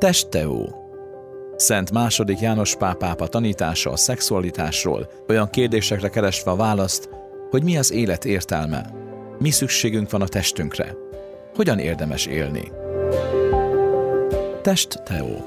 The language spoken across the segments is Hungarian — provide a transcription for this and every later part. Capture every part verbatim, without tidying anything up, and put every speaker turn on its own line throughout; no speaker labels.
Testteó. Szent második János Pál pápa tanítása a szexualitásról, olyan kérdésekre keresve a választ, hogy mi az élet értelme, mi szükségünk van a testünkre, hogyan érdemes élni. Testteó.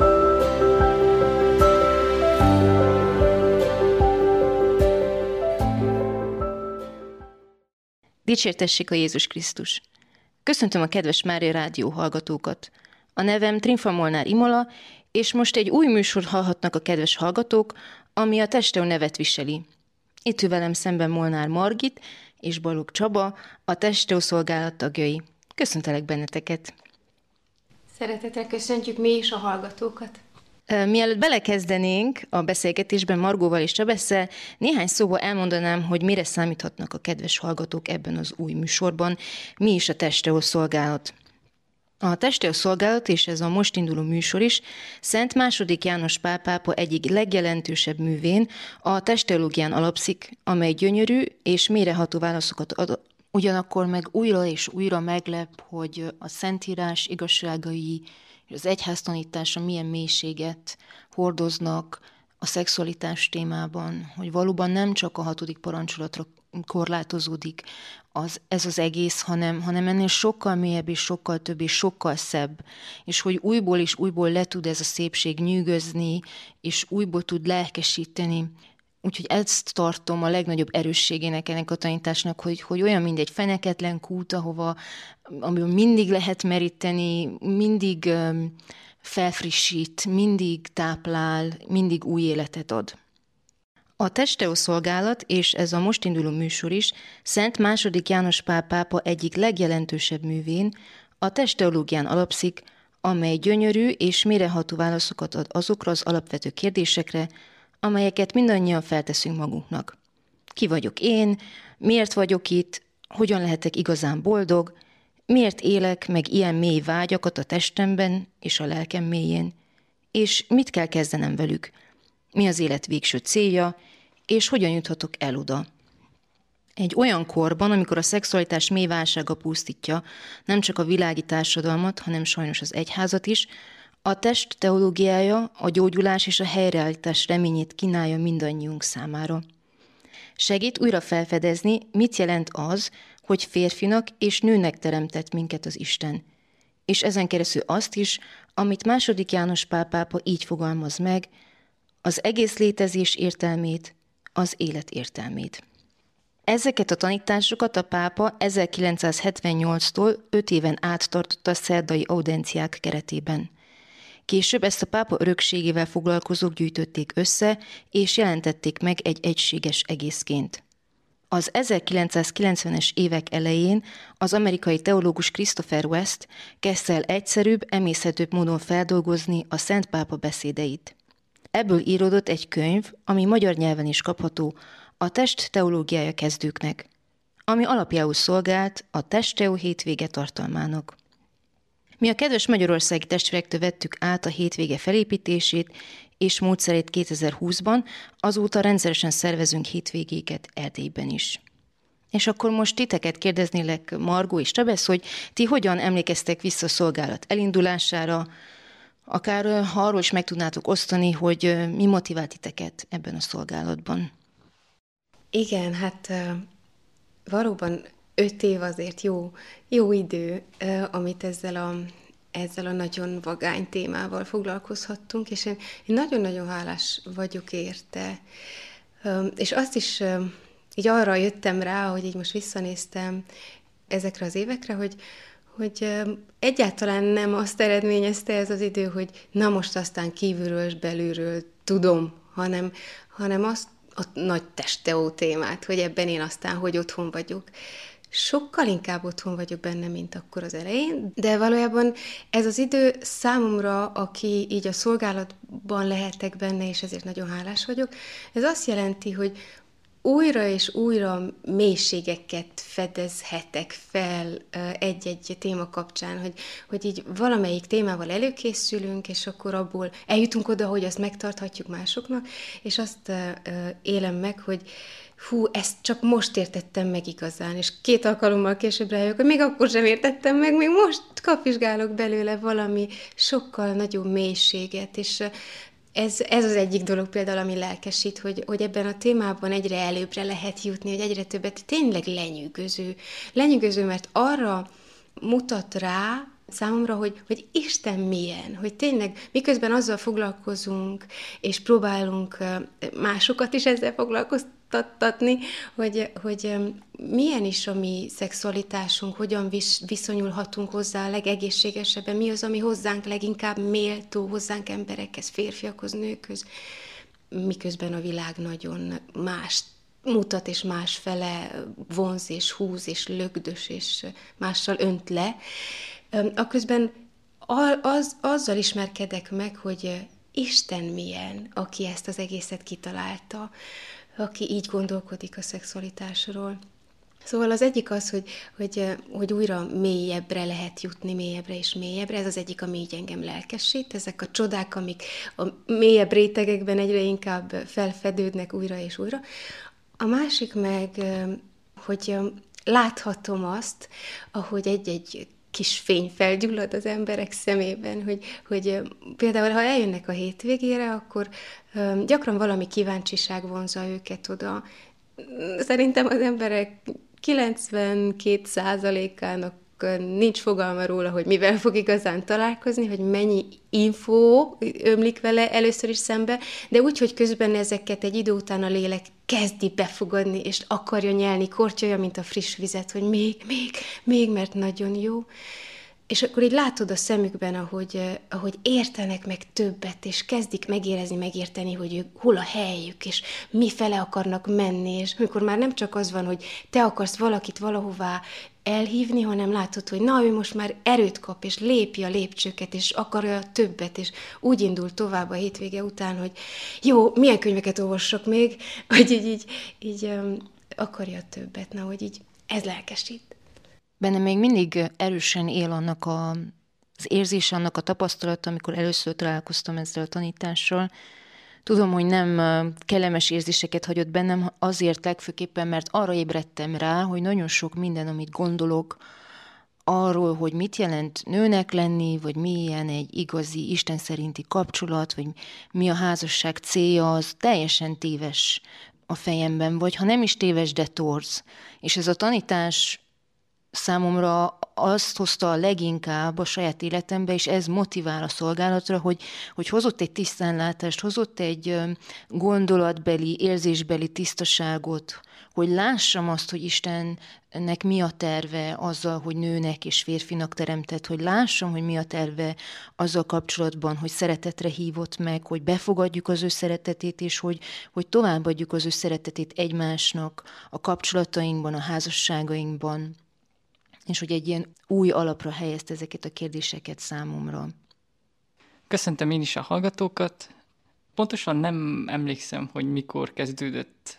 Dicsértessék a Jézus Krisztus! Köszöntöm a kedves Mária Rádió hallgatókat! A nevem Trinfa Molnár Imola, és most egy új műsor hallhatnak a kedves hallgatók, ami a Testteó nevet viseli. Itt ül velem szemben Molnár Margit és Balogh Csaba, a Testteó szolgálat tagjai. Köszöntelek benneteket!
Szeretettel köszöntjük mi is a hallgatókat!
Mielőtt belekezdenénk a beszélgetésben Margóval és Csabesszel, néhány szóval elmondanám, hogy mire számíthatnak a kedves hallgatók ebben az új műsorban, mi is a Testteó szolgálat. A Testteó szolgálat, és ez a most induló műsor is, Szent második János Pál pápa egyik legjelentősebb művén, a testteológián alapszik, amely gyönyörű és mélyreható válaszokat ad, ugyanakkor meg újra és újra meglep, hogy a Szentírás igazságai, az egyház tanítása milyen mélységet hordoznak a szexualitás témában, hogy valóban nem csak a hatodik parancsolatra korlátozódik az, ez az egész, hanem, hanem ennél sokkal mélyebb és sokkal több és sokkal szebb, és hogy újból és újból le tud ez a szépség nyűgözni, és újból tud lelkesíteni. Úgyhogy ezt tartom a legnagyobb erősségének ennek a tanításnak, hogy, hogy olyan, mint egy feneketlen kút, ahova, amiből mindig lehet meríteni, mindig um, felfrissít, mindig táplál, mindig új életet ad. A Testteó szolgálat, és ez a most induló műsor is, Szent második János Pál pápa egyik legjelentősebb művén, a testteológián alapszik, amely gyönyörű és mélyreható válaszokat ad azokra az alapvető kérdésekre, amelyeket mindannyian felteszünk magunknak. Ki vagyok én? Miért vagyok itt? Hogyan lehetek igazán boldog? Miért élek meg ilyen mély vágyakat a testemben és a lelkem mélyén? És mit kell kezdenem velük? Mi az élet végső célja? És hogyan juthatok el oda? Egy olyan korban, amikor a szexualitás mély válsága pusztítja nem csak a világi társadalmat, hanem sajnos az egyházat is, a test teológiája a gyógyulás és a helyreállítás reményét kínálja mindannyiunk számára. Segít újra felfedezni, mit jelent az, hogy férfinak és nőnek teremtett minket az Isten. És ezen keresztül azt is, amit második János Pál pápa így fogalmaz meg, az egész létezés értelmét, az élet értelmét. Ezeket a tanításokat a pápa ezerkilencszázhetvennyolctól öt éven át tartotta a szerdai audenciák keretében. Később ezt a pápa örökségével foglalkozók gyűjtötték össze, és jelentették meg egy egységes egészként. Az ezerkilencszázkilencvenes évek elején az amerikai teológus Christopher West kezdte el egyszerűbb, emészhetőbb módon feldolgozni a Szent Pápa beszédeit. Ebből íródott egy könyv, ami magyar nyelven is kapható, a Test teológiája kezdőknek, ami alapjául szolgált a Testteó hétvége tartalmának. Mi a kedves magyarországi testvérektől vettük át a hétvége felépítését és módszerét kétezer-húszban, azóta rendszeresen szervezünk hétvégéket Erdélyben is. És akkor most titeket kérdeznélek, Margó és Csabesz, hogy ti hogyan emlékeztek vissza a szolgálat elindulására, akár arról is meg tudnátok osztani, hogy mi motivált titeket ebben a szolgálatban.
Igen, hát valóban öt év azért jó, jó idő, amit ezzel a, ezzel a nagyon vagány témával foglalkozhattunk, és én, én nagyon-nagyon hálás vagyok érte. És azt is így arra jöttem rá, hogy így most visszanéztem ezekre az évekre, hogy, hogy egyáltalán nem azt eredményezte ez az idő, hogy na most aztán kívülről és belülről tudom, hanem, hanem azt a nagy testteó témát, hogy ebben én aztán hogy otthon vagyok. Sokkal inkább otthon vagyok benne, mint akkor az elején, de valójában ez az idő számomra, aki így a szolgálatban lehetek benne, és ezért nagyon hálás vagyok, ez azt jelenti, hogy újra és újra mélységeket fedezhetek fel egy-egy téma kapcsán, hogy, hogy így valamelyik témával előkészülünk, és akkor abból eljutunk oda, hogy azt megtarthatjuk másoknak, és azt élem meg, hogy hú, ezt csak most értettem meg igazán, és két alkalommal később rájövök, hogy még akkor sem értettem meg, még most kapizsgálok belőle valami sokkal nagyobb mélységet, és Ez, ez az egyik dolog például, ami lelkesít, hogy, hogy ebben a témában egyre előbbre lehet jutni, hogy egyre többet tényleg lenyűgöző. Lenyűgöző, mert arra mutat rá számomra, hogy, hogy Isten milyen, hogy tényleg miközben azzal foglalkozunk, és próbálunk másokat is ezzel foglalkoztatni, hogy, hogy milyen is a mi szexualitásunk, hogyan vis, viszonyulhatunk hozzá a legegészségesebben, mi az, ami hozzánk leginkább méltó, hozzánk emberekhez, férfiakhoz, nőkhöz, miközben a világ nagyon más mutat, és másfele vonz, és húz, és lögdös, és mással önt le. Aközben az, azzal ismerkedek meg, hogy Isten milyen, aki ezt az egészet kitalálta, aki így gondolkodik a szexualitásról. Szóval az egyik az, hogy, hogy, hogy újra mélyebbre lehet jutni, mélyebbre és mélyebbre. Ez az egyik, ami így engem lelkesít. Ezek a csodák, amik a mélyebb rétegekben egyre inkább felfedődnek újra és újra. A másik meg, hogy láthatom azt, ahogy egy-egy kis fény felgyullad az emberek szemében, hogy, hogy például, ha eljönnek a hétvégére, akkor gyakran valami kíváncsiság vonza őket oda. Szerintem az emberek kilencvenkét százalékának nincs fogalma róla, hogy mivel fog igazán találkozni, hogy mennyi infó ömlik vele először is szembe, de úgy, hogy közben ezeket egy idő után a lélek kezdi befogadni, és akarja nyelni, kortyolja, mint a friss vizet, hogy még, még, még, mert nagyon jó. És akkor így látod a szemükben, ahogy, ahogy értenek meg többet, és kezdik megérezni, megérteni, hogy ők hol a helyük, és mifele akarnak menni, és amikor már nem csak az van, hogy te akarsz valakit valahová elhívni, hanem látod, hogy na, ő most már erőt kap, és lépi a lépcsőket, és akarja többet, és úgy indul tovább a hétvége után, hogy jó, milyen könyveket olvassak még, hogy így, így, így um, akarja többet, na, hogy így ez lelkesít.
Bennem még mindig erősen él annak a, az érzés, annak a tapasztalata, amikor először találkoztam ezzel a tanítással. Tudom, hogy nem kellemes érzéseket hagyott bennem, azért legfőképpen, mert arra ébredtem rá, hogy nagyon sok minden, amit gondolok arról, hogy mit jelent nőnek lenni, vagy milyen egy igazi, Isten szerinti kapcsolat, vagy mi a házasság célja, az teljesen téves a fejemben, vagy ha nem is téves, de torz. És ez a tanítás számomra azt hozta a leginkább a saját életembe, és ez motivál a szolgálatra, hogy, hogy hozott egy tisztánlátást, hozott egy gondolatbeli, érzésbeli tisztaságot, hogy lássam azt, hogy Istennek mi a terve azzal, hogy nőnek és férfinak teremtett, hogy lássam, hogy mi a terve azzal kapcsolatban, hogy szeretetre hívott meg, hogy befogadjuk az ő szeretetét, és hogy, hogy továbbadjuk az ő szeretetét egymásnak a kapcsolatainkban, a házasságainkban, és hogy egy ilyen új alapra helyezte ezeket a kérdéseket számomra.
Köszöntöm én is a hallgatókat. Pontosan nem emlékszem, hogy mikor kezdődött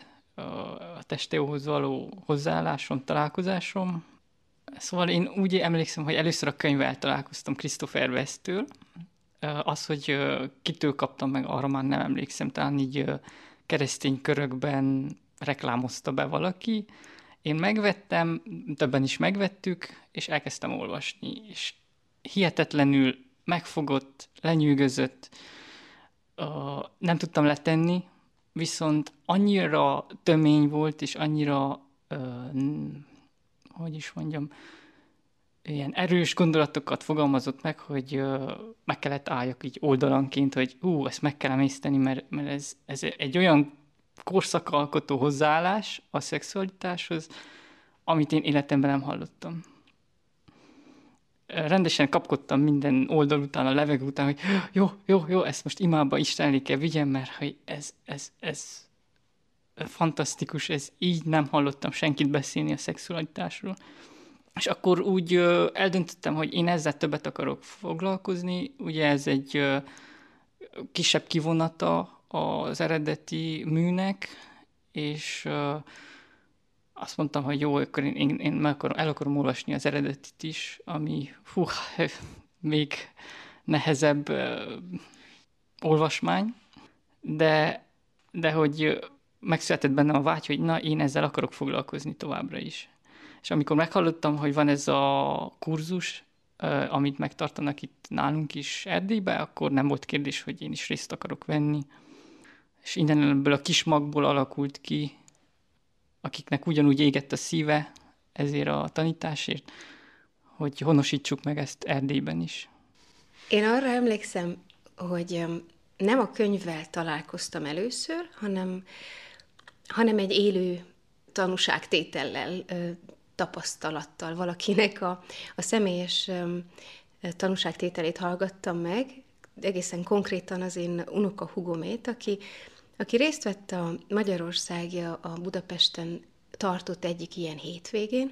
a Testéóhoz való hozzáállásom, találkozásom. Szóval én úgy emlékszem, hogy először a könyvvel találkoztam Christopher Westtől. Az, hogy kitől kaptam meg, arra már nem emlékszem. Talán így keresztény körökben reklámozta be valaki. Én megvettem, többen is megvettük, és elkezdtem olvasni, és hihetetlenül megfogott, lenyűgözött, uh, nem tudtam letenni, viszont annyira tömény volt, és annyira, uh, hogy is mondjam, ilyen erős gondolatokat fogalmazott meg, hogy uh, meg kellett álljak így oldalanként, hogy ú, ezt meg kell emészteni, mert, mert ez, ez egy olyan korszakalkotó hozzáállás a szexualitáshoz, amit én életemben nem hallottam. Rendesen kapkodtam minden oldal után, a levegő után, hogy jó, jó, jó, ezt most imába Isten elé kell vigyem, mert hogy ez, ez, ez fantasztikus, ez így nem hallottam senkit beszélni a szexualitásról. És akkor úgy eldöntöttem, hogy én ezzel többet akarok foglalkozni. Ugye ez egy kisebb kivonata az eredeti műnek, és uh, azt mondtam, hogy jó, akkor én, én, én meg akarom, el akarom olvasni az eredetit is, ami hú, még nehezebb uh, olvasmány, de, de hogy megszületett bennem a vágy, hogy na, én ezzel akarok foglalkozni továbbra is. És amikor meghallottam, hogy van ez a kurzus, uh, amit megtartanak itt nálunk is Erdélybe, akkor nem volt kérdés, hogy én is részt akarok venni. És innen ebből a kis magból alakult ki, akiknek ugyanúgy égett a szíve ezért a tanításért, hogy honosítsuk meg ezt Erdélyben is.
Én arra emlékszem, hogy nem a könyvvel találkoztam először, hanem, hanem egy élő tanúságtétellel, tapasztalattal, valakinek a, a személyes tanúságtételét hallgattam meg, egészen konkrétan az én unoka hugomét, aki, aki részt vett a Magyarországi a Budapesten tartott egyik ilyen hétvégén.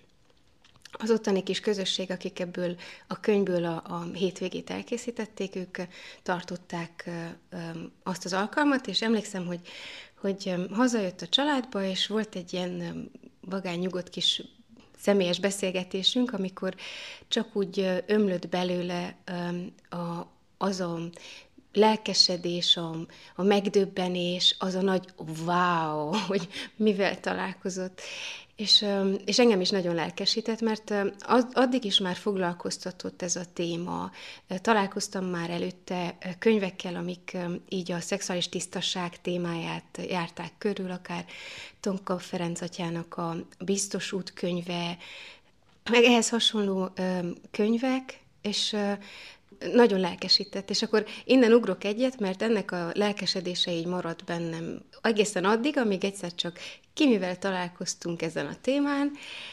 Az ottani kis közösség, akik ebből a könyvből a, a hétvégét elkészítették, ők tartották azt az alkalmat, és emlékszem, hogy, hogy hazajött a családba, és volt egy ilyen vagány nyugodt kis személyes beszélgetésünk, amikor csak úgy ömlött belőle a, az a lelkesedés, a, a megdöbbenés, az a nagy wow, hogy mivel találkozott. És, és engem is nagyon lelkesített, mert addig is már foglalkoztatott ez a téma. Találkoztam már előtte könyvekkel, amik így a szexuális tisztaság témáját járták körül, akár Tonka Ferenc atyának a Biztos út könyve, meg ehhez hasonló könyvek, és nagyon lelkesített, és akkor innen ugrok egyet, mert ennek a lelkesedése így maradt bennem egészen addig, amíg egyszer csak kimivel találkoztunk ezen a témán.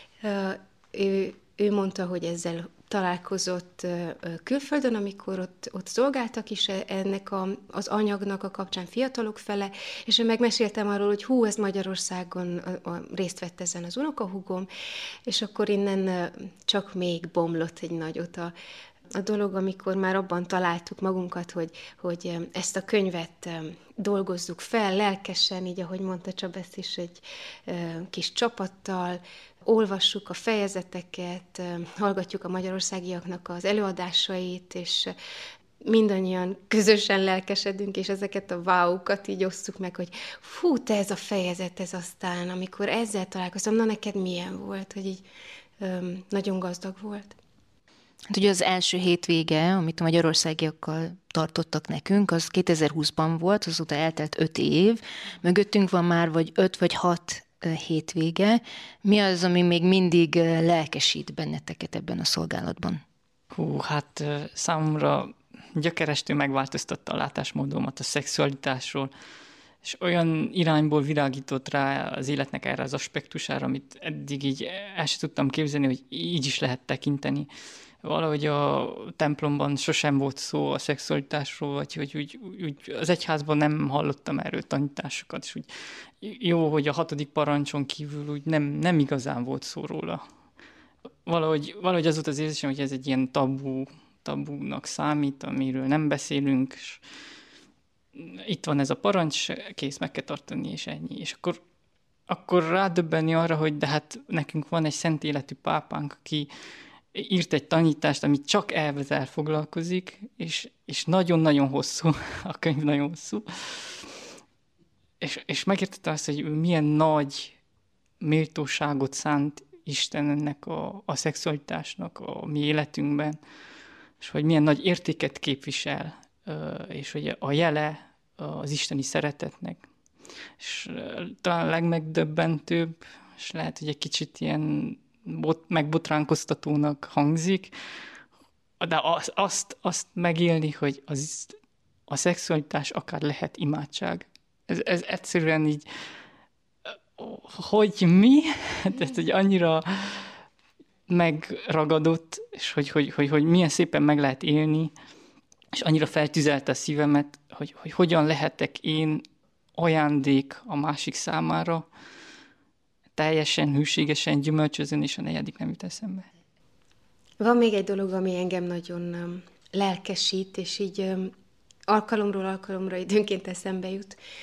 Ő, ő mondta, hogy ezzel találkozott külföldön, amikor ott, ott szolgáltak is ennek a, az anyagnak a kapcsán fiatalok fele, és én megmeséltem arról, hogy hú, ez Magyarországon a, a, részt vett ezen az unokahúgom, és akkor innen csak még bomlott egy nagyot a A dolog, amikor már abban találtuk magunkat, hogy, hogy ezt a könyvet dolgozzuk fel, lelkesen, így ahogy mondta Csabesz is, egy kis csapattal, olvassuk a fejezeteket, hallgatjuk a magyarországiaknak az előadásait, és mindannyian közösen lelkesedünk, és ezeket a wow-kat így osszuk meg, hogy fú, te ez a fejezet, ez aztán, amikor ezzel találkoztam, na neked milyen volt, hogy így nagyon gazdag volt.
Hát ugye az első hétvége, amit a magyarországiakkal tartottak nekünk, az kétezer-húszban volt, azóta eltelt öt év. Mögöttünk van már vagy öt vagy hat hétvége. Mi az, ami még mindig lelkesít benneteket ebben a szolgálatban?
Hú, hát számomra gyökerestő megváltoztatta a látásmódomat a szexualitásról, és olyan irányból világított rá az életnek erre az aspektusára, amit eddig így el sem tudtam képzelni, hogy így is lehet tekinteni. Valahogy a templomban sosem volt szó a szexualitásról, vagy hogy úgy, úgy az egyházban nem hallottam erről tanításokat, és úgy jó, hogy a hatodik parancson kívül úgy nem, nem igazán volt szó róla. Valahogy, valahogy az volt az érzésem, hogy ez egy ilyen tabu, tabúnak számít, amiről nem beszélünk, és itt van ez a parancs, kész, meg kell tartani, és ennyi. És akkor, akkor rádöbbenni arra, hogy de hát nekünk van egy szent életű pápánk, aki írt egy tanítást, amit csak elvezel foglalkozik, és, és nagyon-nagyon hosszú, a könyv nagyon hosszú. És, és megértettem azt, hogy milyen nagy méltóságot szánt Isten ennek a, a szexualitásnak a mi életünkben, és hogy milyen nagy értéket képvisel, és hogy a jele az isteni szeretetnek. És talán a legmegdöbbentőbb, és lehet, hogy egy kicsit ilyen bot, megbotránkoztatónak hangzik, de az, azt, azt megélni, hogy az, a szexualitás akár lehet imádság. Ez, ez egyszerűen így, hogy mi? Tehát, hogy annyira megragadott, és hogy, hogy, hogy, hogy milyen szépen meg lehet élni, és annyira feltüzelte a szívemet, hogy, hogy hogyan lehetek én ajándék a másik számára, teljesen, hűségesen, gyümölcsözön, és a negyedik nem jut eszembe.
Van még egy dolog, ami engem nagyon um, lelkesít, és így um, alkalomról alkalomra időnként eszembe jut,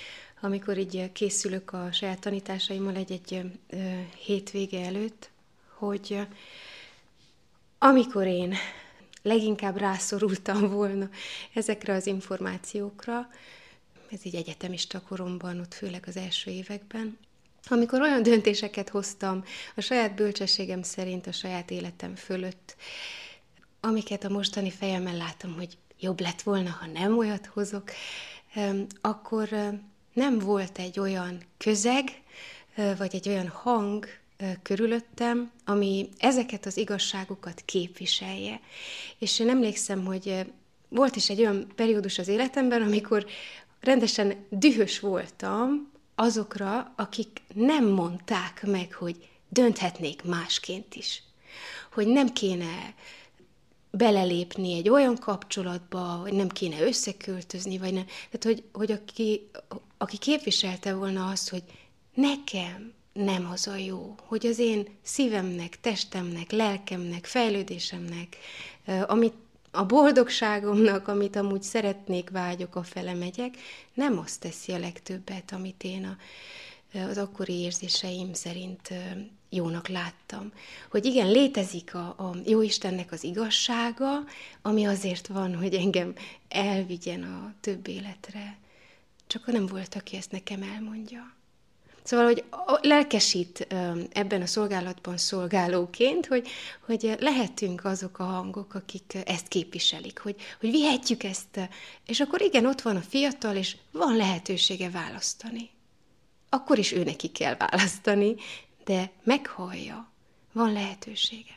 amikor így készülök a saját tanításaimmal egy-egy hétvége előtt, hogy amikor én leginkább rászorultam volna ezekre az információkra, ez így egyetemista koromban, ott főleg az első években, amikor olyan döntéseket hoztam a saját bölcsességem szerint, a saját életem fölött, amiket a mostani fejemmel látom, hogy jobb lett volna, ha nem olyat hozok, akkor nem volt egy olyan közeg, vagy egy olyan hang körülöttem, ami ezeket az igazságokat képviselje. És én emlékszem, hogy volt is egy olyan periódus az életemben, amikor rendesen dühös voltam azokra, akik nem mondták meg, hogy dönthetnék másként is. Hogy nem kéne belelépni egy olyan kapcsolatba, hogy nem kéne összeköltözni, vagy nem. Tehát, hogy, hogy aki, aki képviselte volna azt, hogy nekem nem az a jó, hogy az én szívemnek, testemnek, lelkemnek, fejlődésemnek, amit a boldogságomnak, amit amúgy szeretnék, vágyok, afele megyek, nem azt teszi a legtöbbet, amit én a, az akkori érzéseim szerint jónak láttam. Hogy igen, létezik a, a Jóistennek az igazsága, ami azért van, hogy engem elvigyen a több életre. Csak nem volt, aki ezt nekem elmondja. Szóval, hogy lelkesít ebben a szolgálatban szolgálóként, hogy, hogy lehetünk azok a hangok, akik ezt képviselik, hogy, hogy vihetjük ezt, és akkor igen, ott van a fiatal, és van lehetősége választani. Akkor is ő neki kell választani, de meghallja, van lehetősége.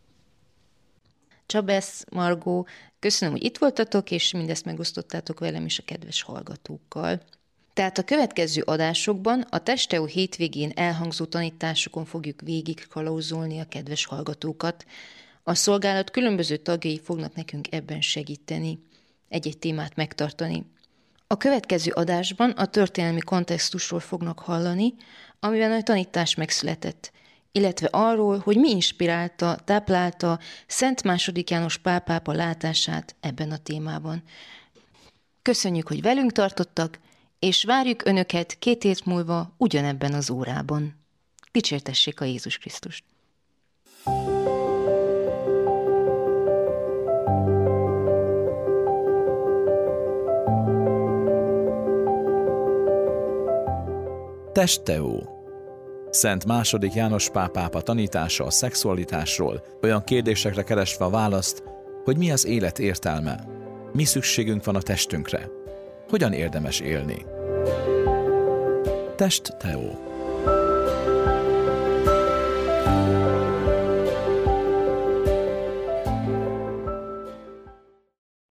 Csabesz, Margó, köszönöm, hogy itt voltatok, és mindezt megosztottátok velem is a kedves hallgatókkal. Tehát a következő adásokban a Testeo hétvégén elhangzó tanításokon fogjuk végig kalauzolni a kedves hallgatókat. A szolgálat különböző tagjai fognak nekünk ebben segíteni, egy-egy témát megtartani. A következő adásban a történelmi kontextusról fognak hallani, amiben a tanítás megszületett, illetve arról, hogy mi inspirálta, táplálta Szent második János Pál pápa látását ebben a témában. Köszönjük, hogy velünk tartottak, és várjuk Önöket két hét múlva ugyanebben az órában. Dicsértessék a Jézus Krisztust!
Testeo. Szent második János Pál pápa tanítása a szexualitásról, olyan kérdésekre keresve a választ, hogy mi az élet értelme, mi szükségünk van a testünkre, hogyan érdemes élni. Testeo.